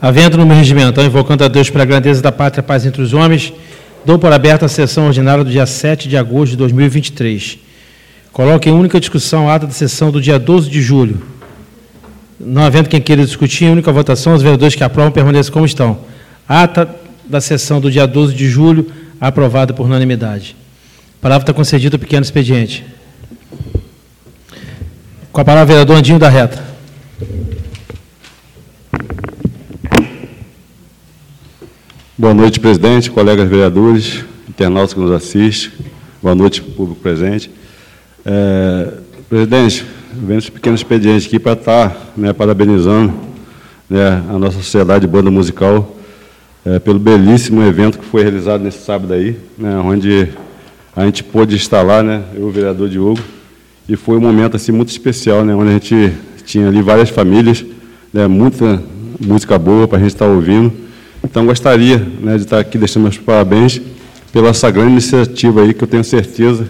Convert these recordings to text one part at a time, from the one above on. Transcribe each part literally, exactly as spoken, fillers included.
Havendo no meu regimento, invocando a Deus pela grandeza da pátria e paz entre os homens, dou por aberta a sessão ordinária do dia sete de agosto de dois mil e vinte e três. Coloque em única discussão a ata da sessão do dia doze de julho. Não havendo quem queira discutir, em única votação, os vereadores que aprovam permaneçam como estão. Ata da sessão do dia doze de julho, aprovada por unanimidade. A palavra está concedida ao pequeno expediente. Com a palavra, vereador Andinho da Reta. Boa noite, presidente, colegas vereadores, internautas que nos assistem. Boa noite, público presente. É, presidente, venho esse pequeno expediente aqui para estar, né, parabenizando, né, a nossa sociedade de banda musical é, pelo belíssimo evento que foi realizado nesse sábado aí, né, onde a gente pôde estar lá, né, eu e o vereador Diogo, e foi um momento assim, muito especial, né, onde a gente tinha ali várias famílias, né, muita música boa para a gente estar ouvindo. Então, gostaria, né, de estar aqui deixando meus parabéns pela essa grande iniciativa aí, que eu tenho certeza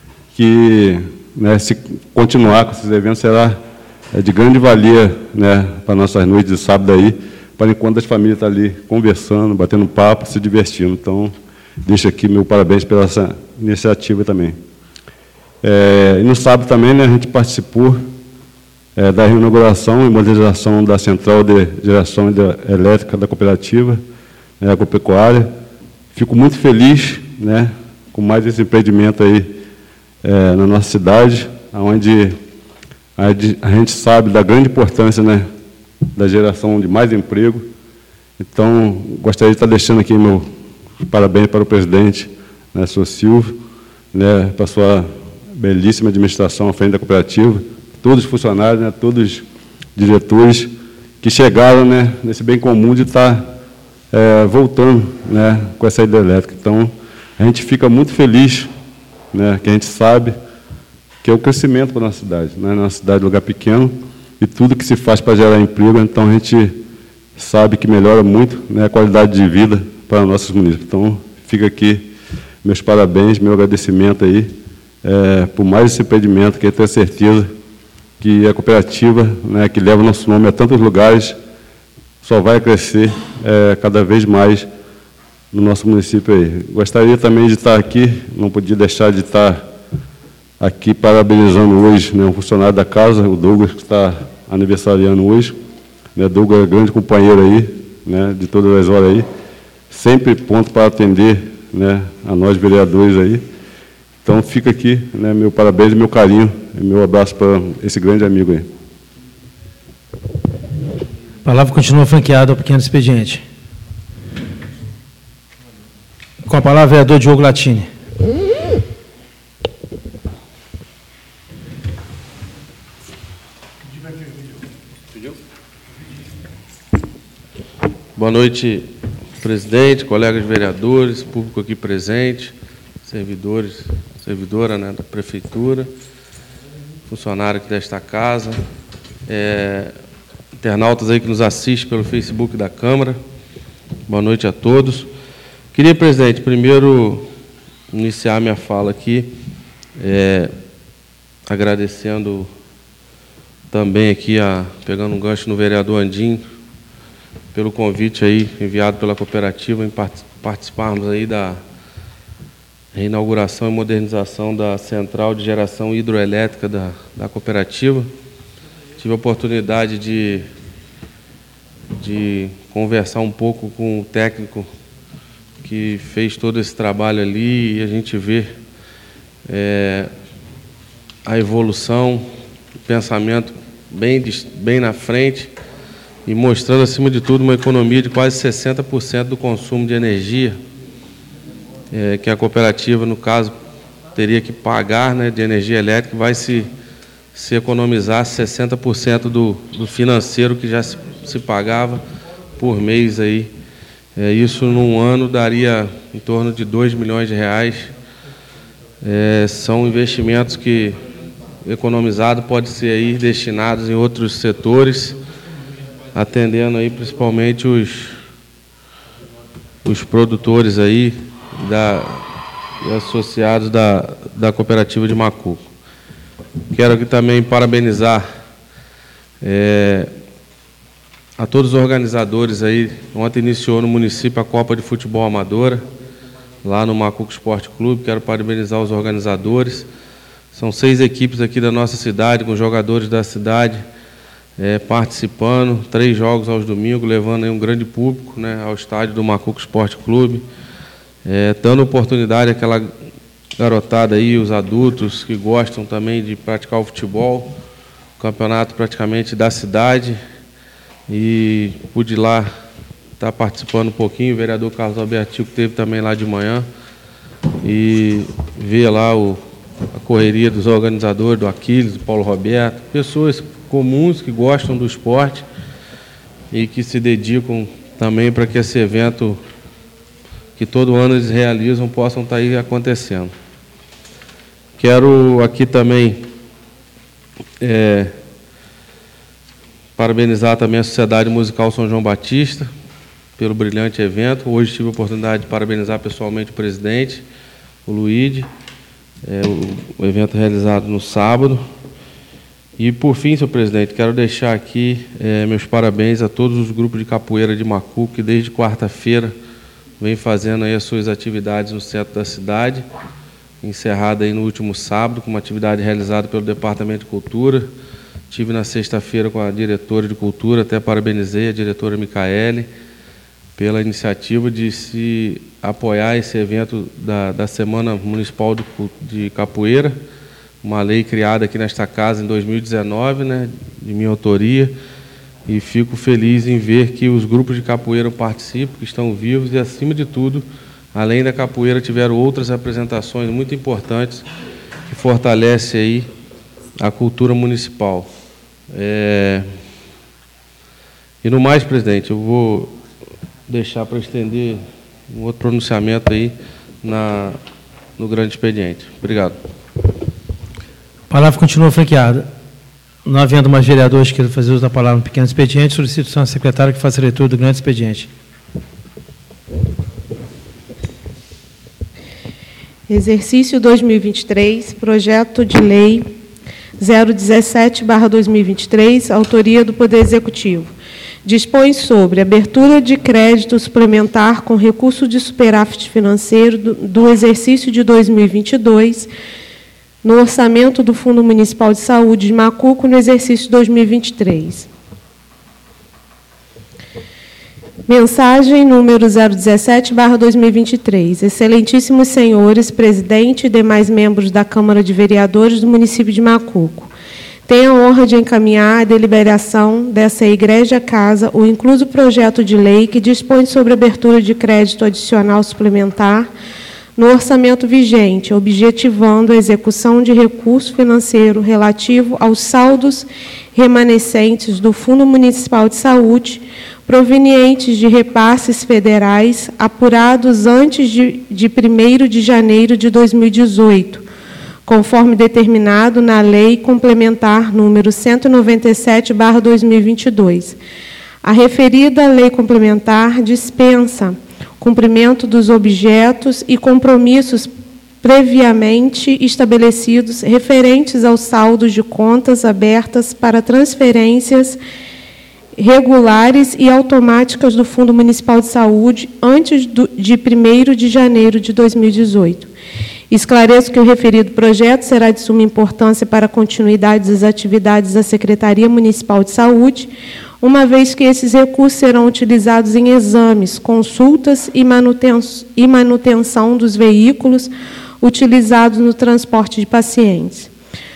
que, né, se continuar com esses eventos, será é, de grande valia, né, para nossas noites de sábado aí, para enquanto as famílias estão ali conversando, batendo papo, se divertindo. Então, deixo aqui meu parabéns pela essa iniciativa também. É, e no sábado também, né, a gente participou É, da reinauguração e modernização da central de geração elétrica da cooperativa né, agropecuária. Fico muito feliz, né, com mais esse empreendimento aí é, na nossa cidade, onde a, a gente sabe da grande importância, né, da geração de mais emprego. Então, gostaria de estar deixando aqui meu parabéns para o presidente, né, senhor Silvio, né, para a sua belíssima administração à frente da cooperativa, todos os funcionários, né, todos os diretores que chegaram, né, nesse bem comum de estar é, voltando, né, com essa hidrelétrica. Então, a gente fica muito feliz, né, que a gente sabe que é o crescimento para a nossa cidade. Né, nossa cidade é um lugar pequeno e tudo que se faz para gerar emprego, então a gente sabe que melhora muito, né, a qualidade de vida para nossos munícipes. Então, fica aqui meus parabéns, meu agradecimento aí é, por mais esse empreendimento, que eu tenho certeza que a cooperativa, né, que leva o nosso nome a tantos lugares, só vai crescer é, cada vez mais no nosso município aí. Gostaria também de estar aqui, não podia deixar de estar aqui parabenizando hoje, né, um funcionário da casa, o Douglas, que está aniversariando hoje. Né, Douglas é grande companheiro aí, né, de todas as horas aí, sempre pronto para atender, né, a nós vereadores aí. Então, fica aqui, né, meu parabéns e meu carinho, e meu abraço para esse grande amigo aí. A palavra continua franqueada ao pequeno expediente. Com a palavra, vereador Diogo Latini. Boa noite, presidente, colegas vereadores, público aqui presente, servidores, servidora, né, da prefeitura, funcionário aqui desta casa, é, internautas aí que nos assistem pelo Facebook da Câmara. Boa noite a todos. Queria, presidente, primeiro iniciar minha fala aqui, é, agradecendo também aqui, a, pegando um gancho no vereador Andinho, pelo convite aí enviado pela cooperativa em participarmos aí da reinauguração e modernização da central de geração hidroelétrica da, da cooperativa. Tive a oportunidade de, de conversar um pouco com o técnico que fez todo esse trabalho ali, e a gente vê é, a evolução, o pensamento bem, bem na frente, e mostrando, acima de tudo, uma economia de quase sessenta por cento do consumo de energia, é, que a cooperativa, no caso, teria que pagar, né, de energia elétrica, vai se, se economizar sessenta por cento do, do financeiro que já se, se pagava por mês aí. É, isso, num ano, daria em torno de dois milhões de reais. É, são investimentos que, economizados, podem ser aí destinados em outros setores, atendendo aí principalmente os, os produtores aí da, e associados da, da cooperativa de Macuco. Quero aqui também parabenizar é, a todos os organizadores aí. Ontem iniciou no município a Copa de Futebol Amadora, lá no Macuco Esporte Clube. Quero parabenizar os organizadores. São seis equipes aqui da nossa cidade, com jogadores da cidade é, participando. Três jogos aos domingos, levando aí um grande público, né, ao estádio do Macuco Esporte Clube. É, dando oportunidade àquela garotada aí, os adultos que gostam também de praticar o futebol. Campeonato praticamente da cidade. E pude lá estar participando um pouquinho. O vereador Carlos Alberto que teve também lá de manhã. E ver lá o, a correria dos organizadores, do Aquiles, do Paulo Roberto. Pessoas comuns que gostam do esporte e que se dedicam também para que esse evento, que todo ano eles realizam, possam estar aí acontecendo. Quero aqui também é, parabenizar também a Sociedade Musical São João Batista pelo brilhante evento. Hoje tive a oportunidade de parabenizar pessoalmente o presidente, o Luíde, é, o, o evento realizado no sábado. E, por fim, senhor presidente, quero deixar aqui é, meus parabéns a todos os grupos de capoeira de Macuco, que desde quarta-feira vem fazendo aí as suas atividades no centro da cidade, encerrada aí no último sábado, com uma atividade realizada pelo Departamento de Cultura. Estive na sexta-feira com a diretora de Cultura, até parabenizei a diretora Micaele pela iniciativa de se apoiar esse evento da, da Semana Municipal de, de Capoeira, uma lei criada aqui nesta casa em dois mil e dezenove, né, de minha autoria, e fico feliz em ver que os grupos de capoeira participam, que estão vivos e, acima de tudo, além da capoeira, tiveram outras apresentações muito importantes que fortalecem aí a cultura municipal. É... E no mais, presidente, eu vou deixar para estender um outro pronunciamento aí na, no grande expediente. Obrigado. A palavra continua franqueada. Não havendo mais vereadores que queiram fazer uso da palavra no pequeno expediente, solicito à secretária que faça a leitura do grande expediente. Exercício dois mil e vinte e três, projeto de lei zero dezessete barra dois mil e vinte e três, autoria do Poder Executivo. Dispõe sobre abertura de crédito suplementar com recurso de superávit financeiro do, do exercício de dois mil e vinte e dois, no orçamento do Fundo Municipal de Saúde de Macuco, no exercício dois mil e vinte e três. Mensagem número zero dezessete barra dois mil e vinte e três. Excelentíssimos senhores, presidente e demais membros da Câmara de Vereadores do município de Macuco, tenho a honra de encaminhar a deliberação dessa Igreja Casa o incluso projeto de lei que dispõe sobre abertura de crédito adicional suplementar no orçamento vigente, objetivando a execução de recurso financeiro relativo aos saldos remanescentes do Fundo Municipal de Saúde, provenientes de repasses federais apurados antes de, de primeiro de janeiro de dois mil e dezoito, conforme determinado na Lei Complementar número cento e noventa e sete barra dois mil e vinte e dois. A referida Lei Complementar dispensa cumprimento dos objetos e compromissos previamente estabelecidos referentes aos saldos de contas abertas para transferências regulares e automáticas do Fundo Municipal de Saúde antes do, de primeiro de janeiro de dois mil e dezoito. Esclareço que o referido projeto será de suma importância para a continuidade das atividades da Secretaria Municipal de Saúde, uma vez que esses recursos serão utilizados em exames, consultas e manutenção dos veículos utilizados no transporte de pacientes.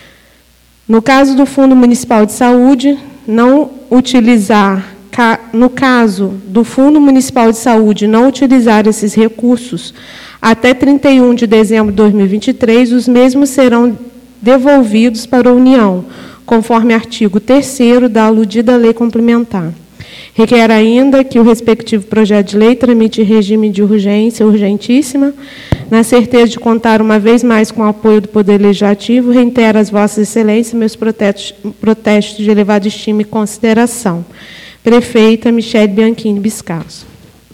No caso do Fundo Municipal de Saúde, não utilizar, no caso do Fundo Municipal de Saúde não utilizar esses recursos até trinta e um de dezembro de dois mil e vinte e três, os mesmos serão devolvidos para a União, conforme artigo terceiro da aludida Lei Complementar. Requer ainda que o respectivo projeto de lei tramite regime de urgência urgentíssima, na certeza de contar uma vez mais com o apoio do Poder Legislativo, reitero às vossas excelências meus protestos, protestos de elevada estima e consideração. Prefeita Michele Bianchini Biscasso.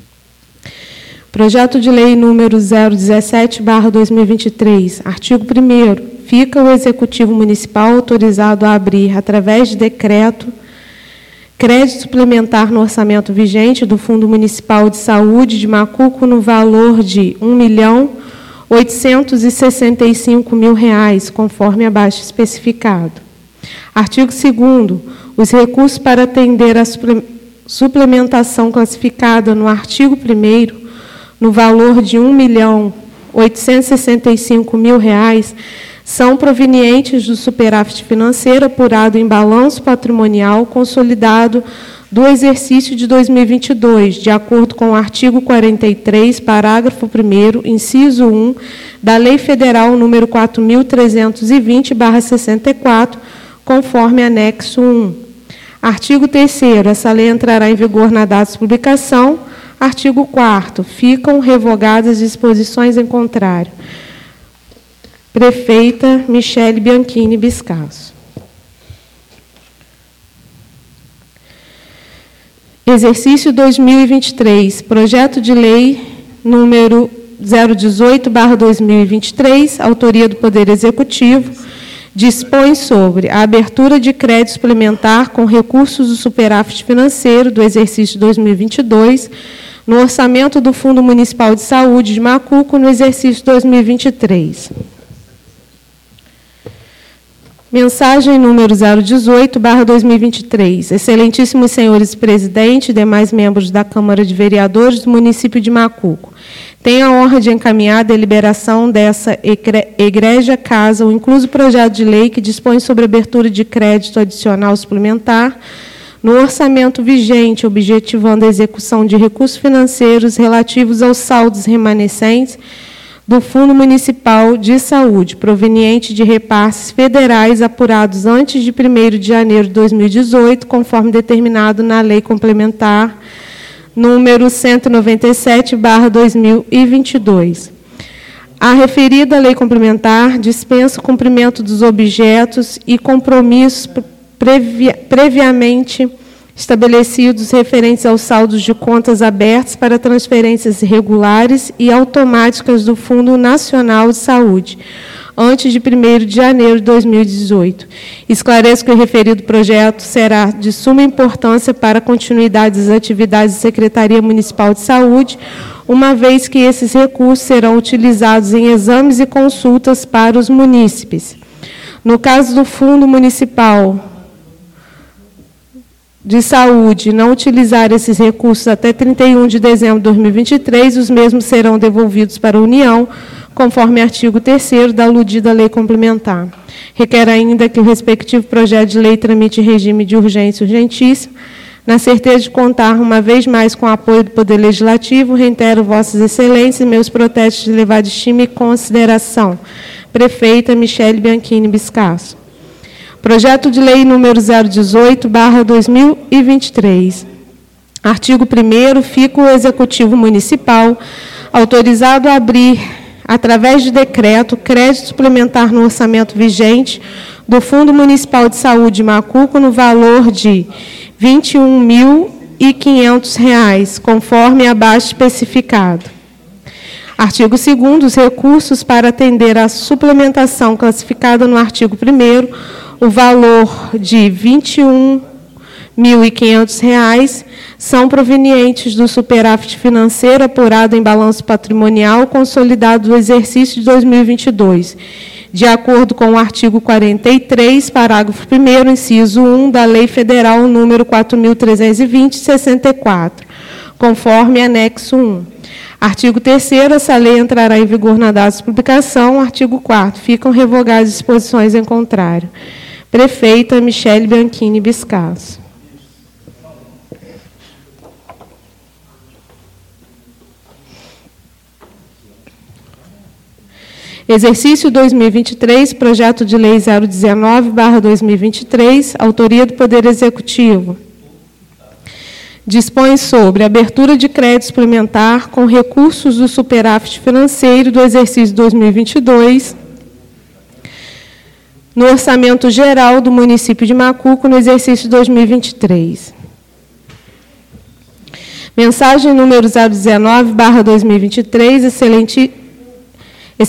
Projeto de lei número zero dezessete barra dois mil e vinte e três, artigo primeiro. Fica o Executivo Municipal autorizado a abrir, através de decreto, crédito suplementar no orçamento vigente do Fundo Municipal de Saúde de Macuco no valor de um milhão oitocentos e sessenta e cinco mil reais, conforme abaixo especificado. Artigo segundo. Os recursos para atender a suplementação classificada no artigo primeiro no valor de um milhão oitocentos e sessenta e cinco mil reais são provenientes do superávit financeiro apurado em balanço patrimonial consolidado do exercício de dois mil e vinte e dois, de acordo com o artigo quarenta e três, parágrafo primeiro, inciso um, da Lei Federal número quatro mil trezentos e vinte barra sessenta e quatro, conforme anexo um. Artigo terceiro. Essa lei entrará em vigor na data de publicação. Artigo quarto. Ficam revogadas as disposições em contrário. Prefeita Michele Bianchini Biscasso. Exercício dois mil e vinte e três. Projeto de lei número zero dezoito barra dois mil e vinte e três, autoria do Poder Executivo, dispõe sobre a abertura de crédito suplementar com recursos do superávit financeiro do exercício dois mil e vinte e dois no orçamento do Fundo Municipal de Saúde de Macuco no exercício dois mil e vinte e três. Mensagem número zero dezoito barra dois mil e vinte e três. Excelentíssimos senhores presidente e demais membros da Câmara de Vereadores do município de Macuco. Tenho a honra de encaminhar a deliberação dessa egrégia casa, o incluso projeto de lei que dispõe sobre a abertura de crédito adicional suplementar no orçamento vigente, objetivando a execução de recursos financeiros relativos aos saldos remanescentes do Fundo Municipal de Saúde, proveniente de repasses federais apurados antes de primeiro de janeiro de dois mil e dezoito, conforme determinado na Lei Complementar número cento e noventa e sete barra dois mil e vinte e dois. A referida Lei Complementar dispensa o cumprimento dos objetos e compromissos previ previamente estabelecidos referentes aos saldos de contas abertas para transferências regulares e automáticas do Fundo Nacional de Saúde, antes de primeiro de janeiro de dois mil e dezoito. Esclareço que o referido projeto será de suma importância para a continuidade das atividades da Secretaria Municipal de Saúde, uma vez que esses recursos serão utilizados em exames e consultas para os munícipes. No caso do Fundo Municipal de Saúde não utilizar esses recursos até trinta e um de dezembro de dois mil e vinte e três, os mesmos serão devolvidos para a União, conforme artigo terceiro da aludida Lei Complementar. Requer ainda que o respectivo projeto de lei tramite em regime de urgência urgentíssimo. Na certeza de contar, uma vez mais, com o apoio do Poder Legislativo, reitero vossas excelências e meus protestos de elevada estima e consideração. Prefeita Michele Bianchini Biscasso. Projeto de lei número zero dezoito barra dois mil e vinte e três. Artigo primeiro. Fica o Executivo Municipal autorizado a abrir, através de decreto, crédito suplementar no orçamento vigente do Fundo Municipal de Saúde de Macuco no valor de vinte e um mil e quinhentos reais, conforme abaixo especificado. Artigo segundo. Os recursos para atender à suplementação classificada no artigo primeiro, o valor de vinte e um mil e quinhentos reais são provenientes do superávit financeiro apurado em balanço patrimonial consolidado do exercício de dois mil e vinte e dois, de acordo com o artigo quarenta e três, parágrafo primeiro, inciso um, da Lei Federal número quatro mil trezentos e vinte, sessenta e quatro, conforme anexo um. Artigo terceiro. Essa lei entrará em vigor na data de publicação. Artigo quarto. Ficam revogadas disposições em contrário. Prefeita Michele Bianchini Biscasso. Exercício dois mil e vinte e três, projeto de lei zero dezenove barra dois mil e vinte e três, autoria do Poder Executivo. Dispõe sobre a abertura de crédito suplementar com recursos do superávit financeiro do exercício dois mil e vinte e dois, no orçamento geral do município de Macuco, no exercício dois mil e vinte e três. Mensagem número zero dezenove barra dois mil e vinte e três, excelente,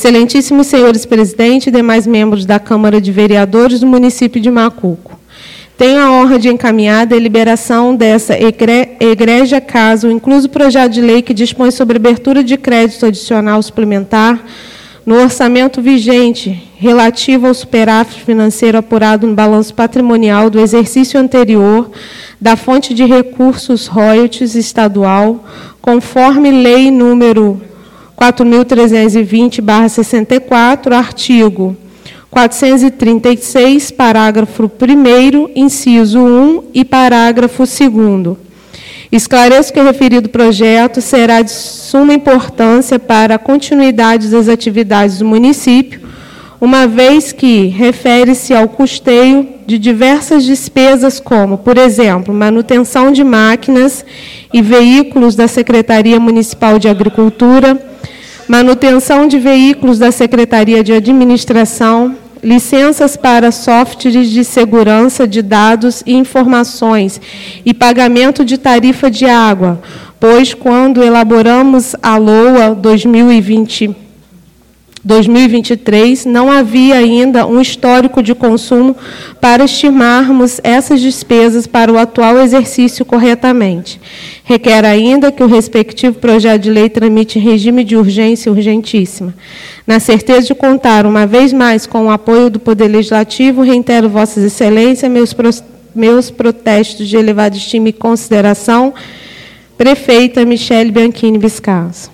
excelentíssimos senhores presidente e demais membros da Câmara de Vereadores do município de Macuco. Tenho a honra de encaminhar a deliberação dessa egrégia caso, incluso o projeto de lei que dispõe sobre abertura de crédito adicional suplementar no orçamento vigente relativo ao superávit financeiro apurado no balanço patrimonial do exercício anterior da fonte de recursos royalties estadual, conforme lei número quatro mil trezentos e vinte barra sessenta e quatro, artigo quatrocentos e trinta e seis, parágrafo primeiro, inciso um e parágrafo segundo. Esclareço que o referido projeto será de suma importância para a continuidade das atividades do município, uma vez que refere-se ao custeio de diversas despesas como, por exemplo, manutenção de máquinas e veículos da Secretaria Municipal de Agricultura, manutenção de veículos da Secretaria de Administração, licenças para softwares de segurança de dados e informações e pagamento de tarifa de água, pois, quando elaboramos a LOA dois mil e vinte, dois mil e vinte e três, não havia ainda um histórico de consumo para estimarmos essas despesas para o atual exercício corretamente. Requer ainda que o respectivo projeto de lei tramite em regime de urgência urgentíssima. Na certeza de contar, uma vez mais, com o apoio do Poder Legislativo, reitero, Vossas Excelências, meus, pro, meus protestos de elevada estima e consideração. Prefeita Michele Bianchini Biscaso.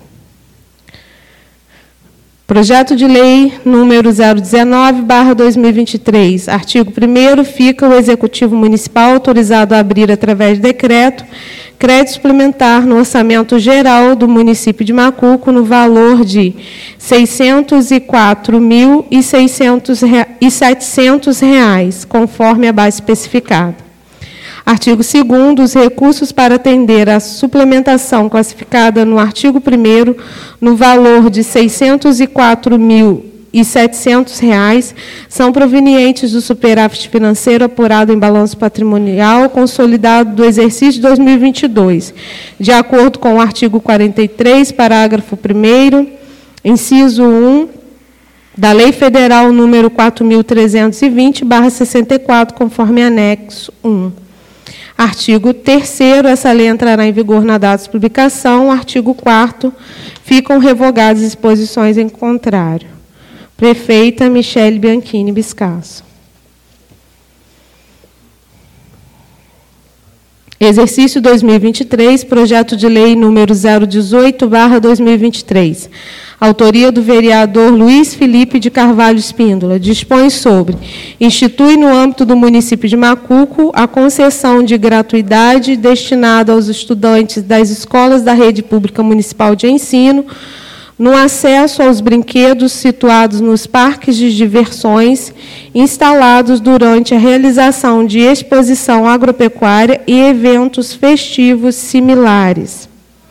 Projeto de lei número zero dezenove barra dois mil e vinte e três. Artigo primeiro, fica o Executivo Municipal autorizado a abrir, através de decreto, crédito suplementar no orçamento geral do município de Macuco no valor de seiscentos e quatro mil e setecentos reais, conforme a base especificada. Artigo segundo, os recursos para atender à suplementação classificada no artigo primeiro no valor de seiscentos e quatro mil e setecentos reais são provenientes do superávit financeiro apurado em balanço patrimonial consolidado do exercício de dois mil e vinte e dois, de acordo com o artigo quarenta e três, parágrafo primeiro, inciso um, da Lei Federal número quatro mil trezentos e vinte barra sessenta e quatro, conforme anexo um. Artigo terceiro, essa lei entrará em vigor na data de publicação. Artigo quarto, ficam revogadas disposições em contrário. Prefeita Michele Bianchini Biscaso. Exercício dois mil e vinte e três, projeto de lei número zero dezoito barra dois mil e vinte e três. Autoria do vereador Luiz Felipe de Carvalho Espíndola. Dispõe sobre: institui no âmbito do município de Macuco a concessão de gratuidade destinada aos estudantes das escolas da rede pública municipal de ensino no acesso aos brinquedos situados nos parques de diversões instalados durante a realização de exposição agropecuária e eventos festivos similares.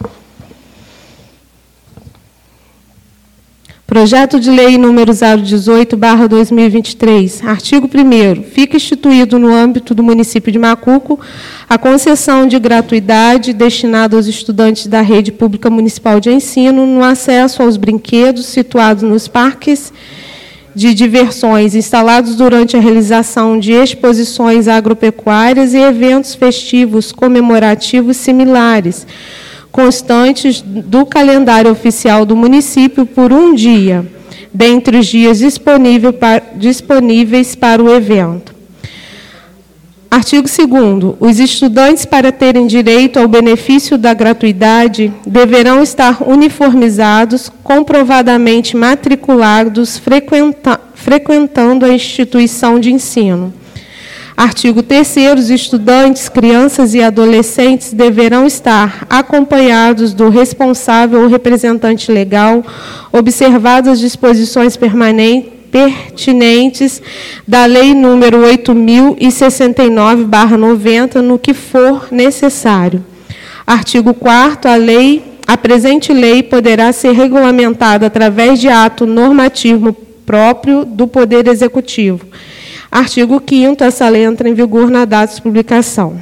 Projeto de lei número zero dezoito barra dois mil e vinte e três. Artigo primeiro. Fica instituído no âmbito do município de Macuco a concessão de gratuidade destinada aos estudantes da rede pública municipal de ensino no acesso aos brinquedos situados nos parques de diversões instalados durante a realização de exposições agropecuárias e eventos festivos comemorativos similares, constantes do calendário oficial do município por um dia, dentre os dias disponível para, disponíveis para o evento. Artigo segundo. Os estudantes, para terem direito ao benefício da gratuidade, deverão estar uniformizados, comprovadamente matriculados, frequenta, frequentando a instituição de ensino. Artigo terceiro. Os estudantes, crianças e adolescentes deverão estar acompanhados do responsável ou representante legal, observadas as disposições pertinentes da Lei número oito mil e sessenta e nove barra noventa, no que for necessário. Artigo quarto. A lei, a presente lei poderá ser regulamentada através de ato normativo próprio do Poder Executivo. Artigo quinto. Essa lei entra em vigor na data de publicação.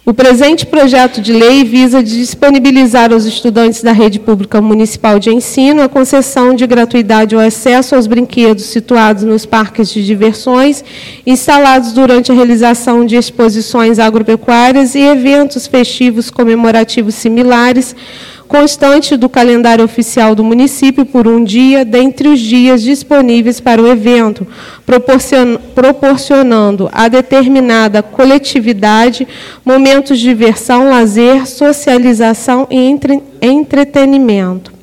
O presente projeto de lei visa disponibilizar aos estudantes da rede pública municipal de ensino a concessão de gratuidade ao acesso aos brinquedos situados nos parques de diversões, instalados durante a realização de exposições agropecuárias e eventos festivos comemorativos similares, constante do calendário oficial do município por um dia, dentre os dias disponíveis para o evento, proporcion- proporcionando a determinada coletividade momentos de diversão, lazer, socialização e entre- entretenimento.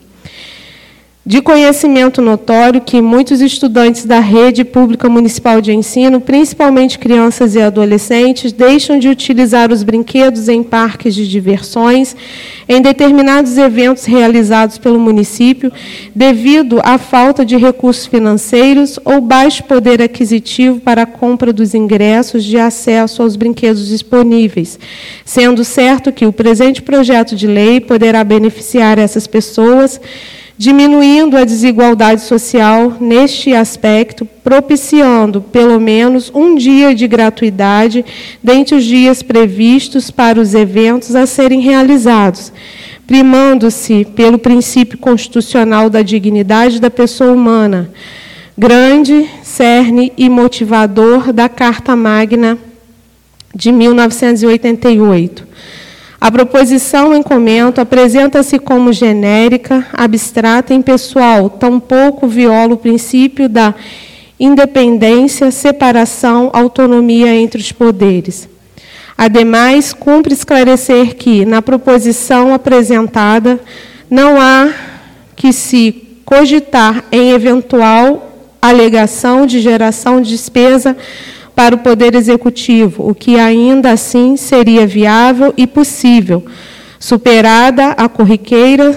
De conhecimento notório que muitos estudantes da rede pública municipal de ensino, principalmente crianças e adolescentes, deixam de utilizar os brinquedos em parques de diversões, em determinados eventos realizados pelo município, devido à falta de recursos financeiros ou baixo poder aquisitivo para a compra dos ingressos de acesso aos brinquedos disponíveis, sendo certo que o presente projeto de lei poderá beneficiar essas pessoas, diminuindo a desigualdade social neste aspecto, propiciando pelo menos um dia de gratuidade dentre os dias previstos para os eventos a serem realizados, primando-se pelo princípio constitucional da dignidade da pessoa humana, grande cerne e motivador da Carta Magna de mil novecentos e oitenta e oito. A proposição em comento apresenta-se como genérica, abstrata e impessoal, tampouco viola o princípio da independência, separação, autonomia entre os poderes. Ademais, cumpre esclarecer que, na proposição apresentada, não há que se cogitar em eventual alegação de geração de despesa para o Poder Executivo, o que ainda assim seria viável e possível, superada a corriqueira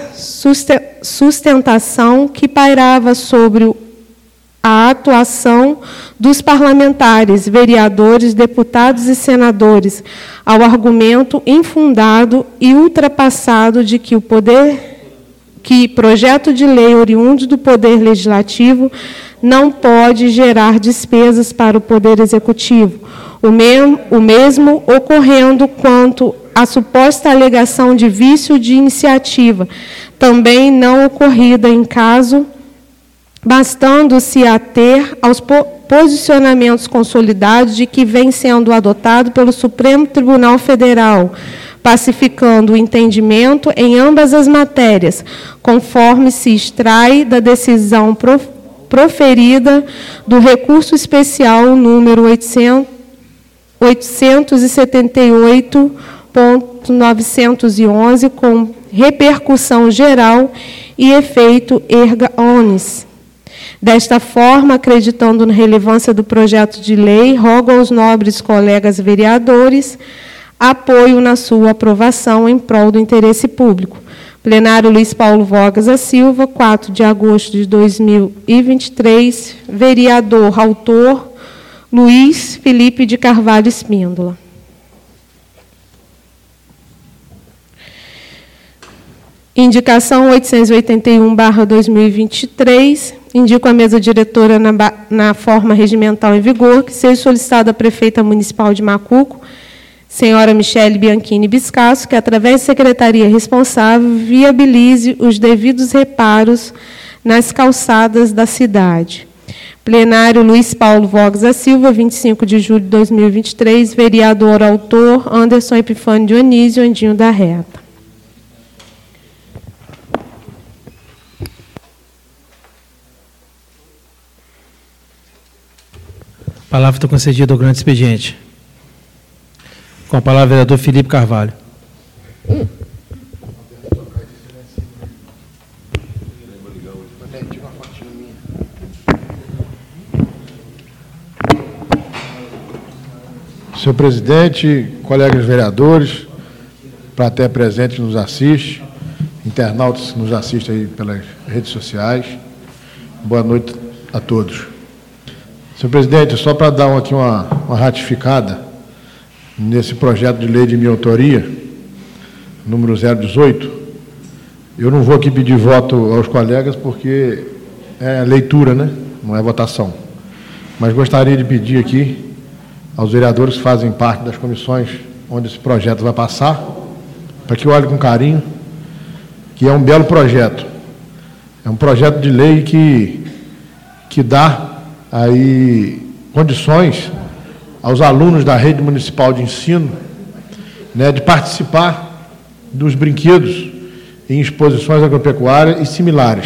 sustentação que pairava sobre a atuação dos parlamentares, vereadores, deputados e senadores, ao argumento infundado e ultrapassado de que o poder, que projeto de lei oriundo do Poder Legislativo não pode gerar despesas para o Poder Executivo, o, mesmo, o mesmo ocorrendo quanto à suposta alegação de vício de iniciativa, também não ocorrida em caso, bastando-se ater aos posicionamentos consolidados de que vem sendo adotado pelo Supremo Tribunal Federal, pacificando o entendimento em ambas as matérias, conforme se extrai da decisão profissional proferida do recurso especial número oitocentos e setenta e oito ponto novecentos e onze, com repercussão geral e efeito erga omnes. Desta forma, acreditando na relevância do projeto de lei, rogo aos nobres colegas vereadores apoio na sua aprovação em prol do interesse público. Plenário Luiz Paulo Vogas da Silva, quatro de agosto de dois mil e vinte e três, vereador, autor, Luiz Felipe de Carvalho Espíndola. Indicação oitocentos e oitenta e um barra dois mil e vinte e três, indico a mesa diretora na, na forma regimental em vigor, que seja solicitada à prefeita municipal de Macuco, senhora Michele Bianchini Biscasso, que, através da secretaria responsável, viabilize os devidos reparos nas calçadas da cidade. Plenário Luiz Paulo Vogas da Silva, vinte e cinco de julho de dois mil e vinte e três, vereador autor Anderson Epifânio Dionísio Andinho da Reta. A palavra está concedida ao grande expediente. Com a palavra, o vereador Felipe Carvalho. Senhor presidente, colegas vereadores, plateia presente que nos assiste, internautas que nos assistem aí pelas redes sociais, boa noite a todos. Senhor presidente, só para dar aqui uma, uma ratificada nesse projeto de lei de minha autoria, número zero dezoito, eu não vou aqui pedir voto aos colegas, porque é leitura, né? Não é votação. Mas gostaria de pedir aqui aos vereadores que fazem parte das comissões onde esse projeto vai passar, para que olhe com carinho, que é um belo projeto. É um projeto de lei que, que dá aí condições aos alunos da rede municipal de ensino, né, de participar dos brinquedos em exposições agropecuárias e similares.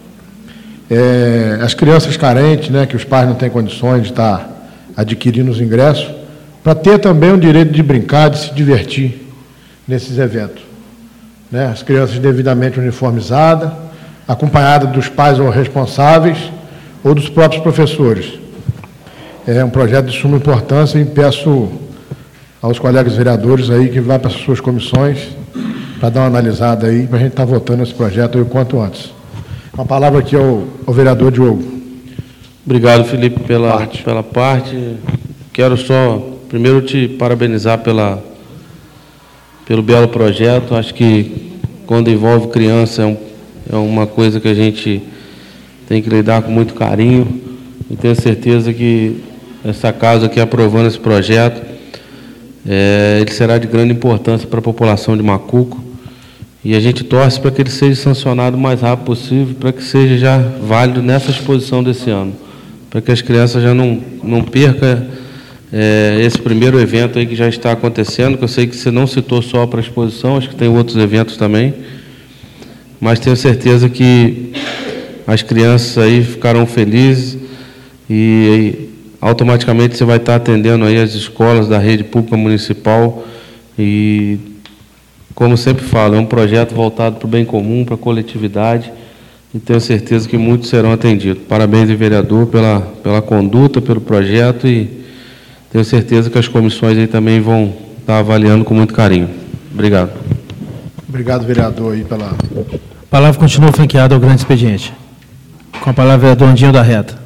É, as crianças carentes, né, que os pais não têm condições de estar adquirindo os ingressos, para ter também o direito de brincar, de se divertir nesses eventos. Né, as crianças devidamente uniformizadas, acompanhadas dos pais ou responsáveis ou dos próprios professores. É um projeto de suma importância e peço aos colegas vereadores aí que vá para as suas comissões para dar uma analisada aí, para a gente estar votando esse projeto aí o quanto antes. Uma palavra aqui ao, ao vereador Diogo. Obrigado, Felipe, pela parte. pela parte. Quero só, primeiro, te parabenizar pela, pelo belo projeto. Acho que, quando envolve criança, é, um, é uma coisa que a gente tem que lidar com muito carinho. E tenho certeza que essa casa aqui, aprovando esse projeto, é, ele será de grande importância para a população de Macuco. E a gente torce para que ele seja sancionado o mais rápido possível, para que seja já válido nessa exposição desse ano, para que as crianças já não, não percam é, esse primeiro evento aí que já está acontecendo, que eu sei que você não citou só para a exposição, acho que tem outros eventos também, mas tenho certeza que as crianças aí ficarão felizes e, e automaticamente você vai estar atendendo aí as escolas da rede pública municipal e, como sempre falo, é um projeto voltado para o bem comum, para a coletividade, e tenho certeza que muitos serão atendidos. Parabéns, vereador, pela, pela conduta, pelo projeto, e tenho certeza que as comissões aí também vão estar avaliando com muito carinho. Obrigado. Obrigado, vereador, aí pela... A palavra continua franqueada ao grande expediente. Com a palavra, vereador Andinho da Reta.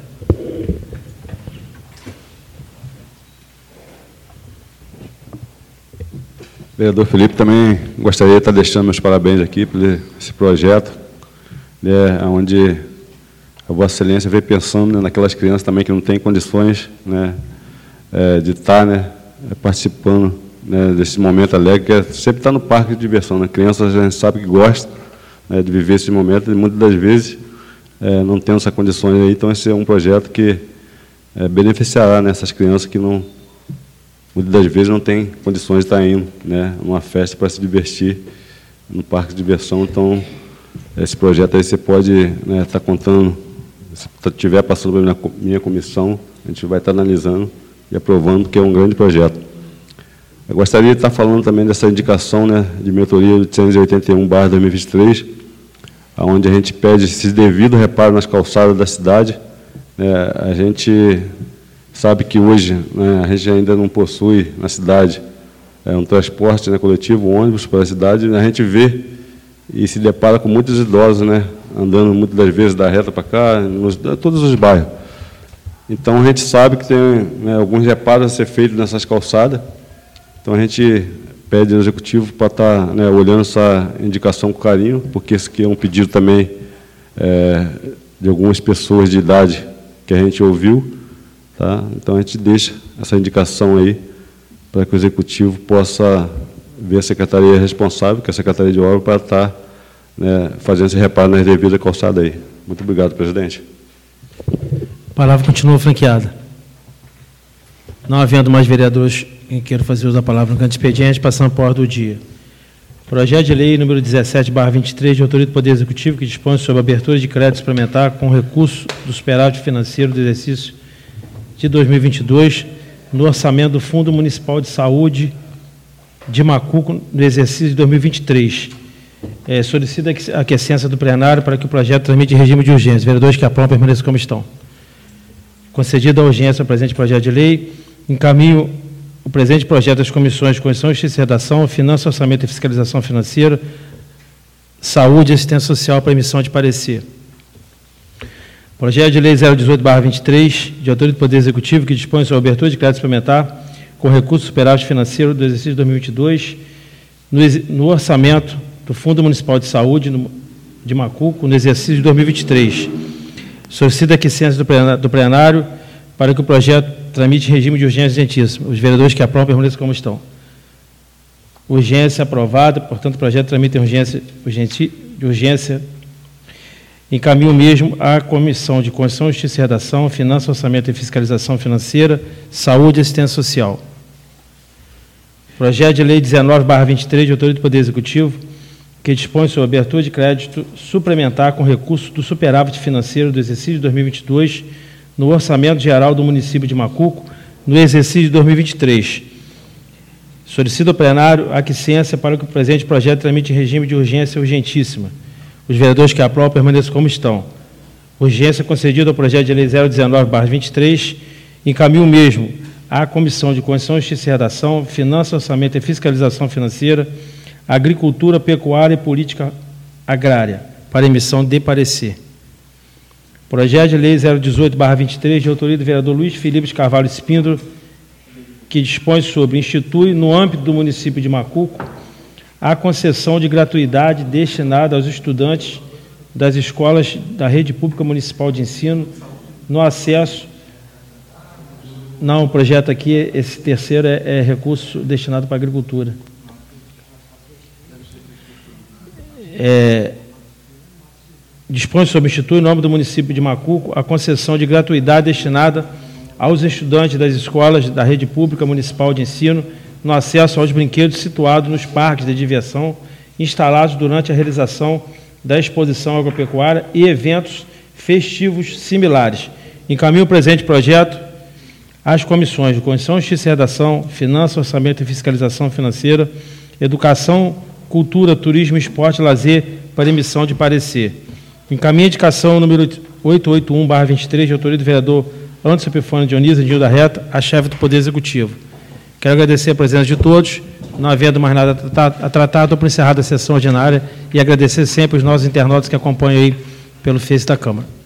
Vereador Felipe, também gostaria de estar deixando meus parabéns aqui por esse projeto, né, onde a Vossa Excelência vem pensando, né, naquelas crianças também que não têm condições, né, é, de estar, né, participando, né, desse momento alegre, que é sempre estar no parque de diversão. Né? Crianças, a gente sabe que gosta, né, de viver esse momento, e muitas das vezes é, não tem essas condições aí, então esse é um projeto que é, beneficiará nessas, né, crianças que não... muitas das vezes não tem condições de estar indo, né, numa festa para se divertir no parque de diversão. Então, esse projeto aí você pode, né, estar contando, se estiver passando pela minha, minha comissão, a gente vai estar analisando e aprovando, que é um grande projeto. Eu gostaria de estar falando também dessa indicação, né, de mentoria oitocentos e oitenta e um barra dois mil e vinte e três, onde a gente pede esse devido reparo nas calçadas da cidade. Né, a gente... sabe que hoje, né, a gente ainda não possui na cidade é, um transporte, né, coletivo, ônibus para a cidade, né, a gente vê e se depara com muitos idosos, né, andando muitas das vezes da reta para cá, nos todos os bairros. Então, a gente sabe que tem, né, alguns reparos a ser feitos nessas calçadas, então a gente pede ao Executivo para estar, né, olhando essa indicação com carinho, porque esse aqui é um pedido também é, de algumas pessoas de idade que a gente ouviu. Tá? Então, a gente deixa essa indicação aí para que o Executivo possa ver a Secretaria responsável, que é a Secretaria de Obras, para estar, né, fazendo esse reparo nas devidas calçadas aí. Muito obrigado, presidente. A palavra continua franqueada. Não havendo mais vereadores que queiram fazer uso da palavra no grande expediente, passando para a ordem do dia. Projeto de lei número dezessete barra vinte e três, de autoria do Poder Executivo, que dispõe sobre a abertura de crédito suplementar com recurso do superávit financeiro do exercício de dois mil e vinte e dois, no orçamento do Fundo Municipal de Saúde de Macuco, no exercício de dois mil e vinte e três. É, solicita a aquiescência do plenário para que o projeto transmita em regime de urgência. Vereadores que aprovam permaneçam como estão. Concedida a urgência ao presente projeto de lei, encaminho o presente projeto às comissões de Constituição, Justiça e Redação, Finanças, Orçamento e Fiscalização Financeira, Saúde e Assistência Social para emissão de parecer. Projeto de lei zero dezoito barra vinte e três, de autoria do Poder Executivo, que dispõe sobre a abertura de crédito suplementar com recurso superávit financeiro do exercício de dois mil e vinte e dois, no, no orçamento do Fundo Municipal de Saúde no, de Macuco, no exercício de dois mil e vinte e três. Solicita a aquiescência do plenário, do plenário para que o projeto tramite em regime de urgência urgentíssima. Os vereadores que aprovam permaneçam como estão. Urgência aprovada, portanto, o projeto tramita em urgência, urgência, de urgência. Encaminho mesmo à Comissão de Constituição, Justiça e Redação, Finanças, Orçamento e Fiscalização Financeira, Saúde e Assistência Social. Projeto de Lei dezenove barra vinte e três, de autoria do Poder Executivo, que dispõe sobre abertura de crédito suplementar com recurso do superávit financeiro do exercício de dois mil e vinte e dois no Orçamento Geral do município de Macuco, no exercício de dois mil e vinte e três. Solicito ao plenário a aquiescência para que o presente projeto tramite em regime de urgência urgentíssima. Os vereadores que aprovam permaneçam como estão. Urgência concedida ao projeto de lei zero dezenove barra vinte e três, encaminho mesmo à Comissão de Constituição, Justiça e Redação, Finanças, Orçamento e Fiscalização Financeira, Agricultura, Pecuária e Política Agrária, para emissão de parecer. Projeto de lei zero dezoito barra vinte e três, de autoria do vereador Luiz Felipe de Carvalho Espíndolo, que dispõe sobre, institui, no âmbito do município de Macuco, a concessão de gratuidade destinada aos estudantes das escolas da Rede Pública Municipal de Ensino no acesso. Não, o projeto aqui, esse terceiro é, é recurso destinado para a agricultura. É, dispõe sobre, institui, no âmbito do município de Macuco, a concessão de gratuidade destinada aos estudantes das escolas da Rede Pública Municipal de Ensino no acesso aos brinquedos situados nos parques de diversão instalados durante a realização da exposição agropecuária e eventos festivos similares. Encaminho o presente projeto às comissões de Constituição, Justiça e Redação, Finanças, Orçamento e Fiscalização Financeira, Educação, Cultura, Turismo, Esporte e Lazer, para emissão de parecer. Encaminho a indicação número oitocentos e oitenta e um barra vinte e três, de autoria do vereador Anderson Epifânio Dionísio, Nilda Reta, a chefe do Poder Executivo. Quero agradecer a presença de todos. Não havendo mais nada a tratar, estou por encerrada a sessão ordinária e agradecer sempre os nossos internautas que acompanham aí pelo Face da Câmara.